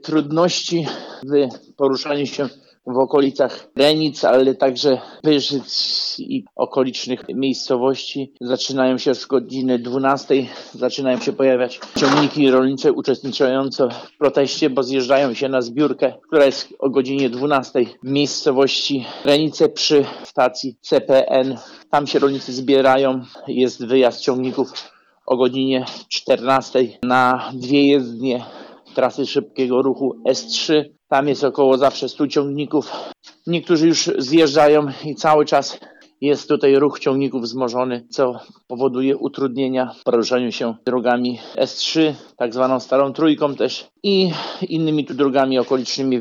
trudności w poruszaniu się w okolicach Renic, ale także Pyrzyc i okolicznych miejscowości. Zaczynają się z godziny 12. Zaczynają się pojawiać ciągniki rolnicze uczestniczące w proteście, bo zjeżdżają się na zbiórkę, która jest o godzinie 12 w miejscowości Renice przy stacji CPN. Tam się rolnicy zbierają. Jest wyjazd ciągników o godzinie 14 na 2 jezdnie trasy szybkiego ruchu S3. Tam jest około zawsze 100 ciągników. Niektórzy już zjeżdżają i cały czas jest tutaj ruch ciągników wzmożony, co powoduje utrudnienia w poruszaniu się drogami S3, tak zwaną starą trójką też i innymi tu drogami okolicznymi